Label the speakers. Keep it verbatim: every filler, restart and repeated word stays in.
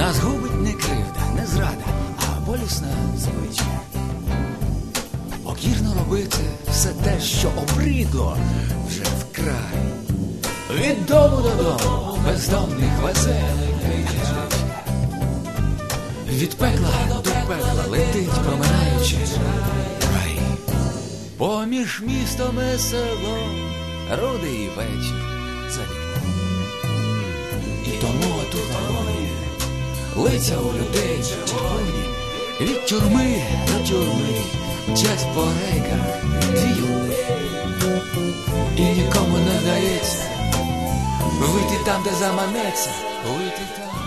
Speaker 1: Нас губить не кривда, не зрада, а болісна звичка. Покірно робити все те, що обридло вже вкрай. Від дому додому бездомних везе річка. Від пекла до пекла летить, проминаючи рай. Поміж містом і селом рудий вечір за вікном. І тому отут агонія, лиця у людей червоні. Від тюрми до тюрми мчать по рейках дві юни. І нікому не вдається вийти там, де заманеться, вийти там.